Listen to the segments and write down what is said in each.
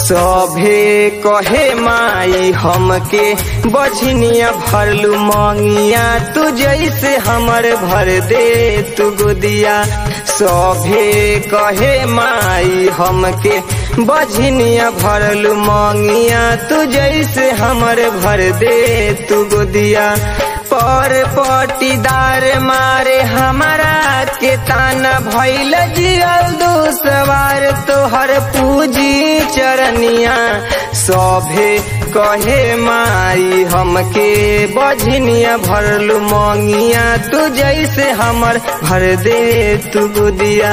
सभे कहे माई हमके बझनिया भरलू मंगिया तू जैसे हमर भर दे तू गोदिया। सभे कहे माई हमके बझनिया भरलू मंगिया तू जैसे हमर भर दे तू गोदिया। पर पटीदार मारे हमारा के ताना भइल जियल दुसवार तोहर पूजी चरनिया। सभे कहे माई हमके बझनिया भरलू मंगिया तू जैसे हमर भर दे तू गोदिया।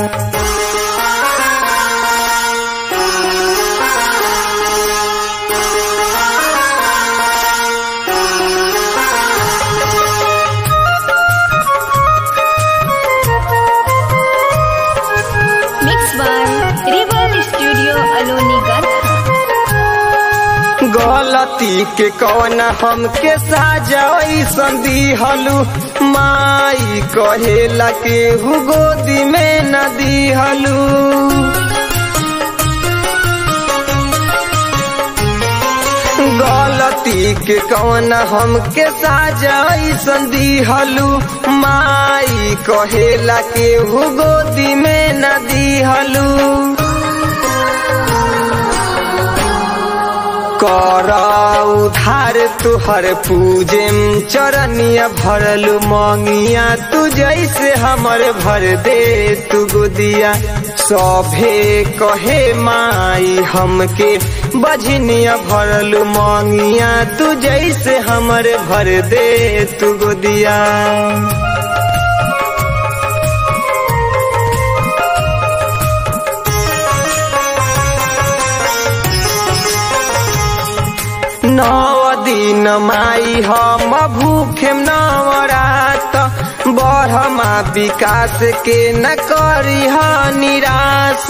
गलती के कौन हमके साजा ऐसन दिहलू माई कहेला केहू गोदी में न दिहलू। गलती के कौन हमके साजा ऐसन दिहलू माई कहेला केहू गोदी में न दिहलू। कर उधार तुहर पूजेम चरनिया भरलू मंगिया तू जैसे हमर भर दे तू गोदिया। सभे कहे माई हमके बझनिया भरलू मंगिया तू जैसे हमर भर दे तू गोदिया। नौ दिन माई हम भूखेम नवरात बढ़मा विकास के न करी निराश।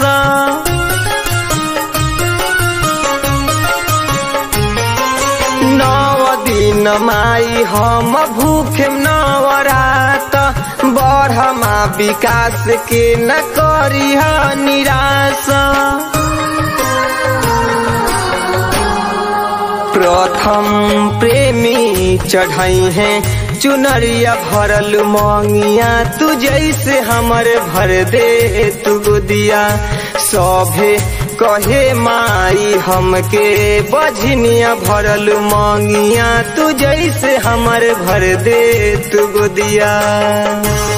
नौ दिन माई हम भूखेम नवरात बढ़मा विकास के न करी निराश। प्रथम प्रेमी चढ़ाई है चुनरिया भरलू मंगिया तू जैसे हमर भर दे तू गोदिया। सभे कहे माई हमके बझनिया भरलू मंगिया तू जैसे हमर भर दे तू गोदिया।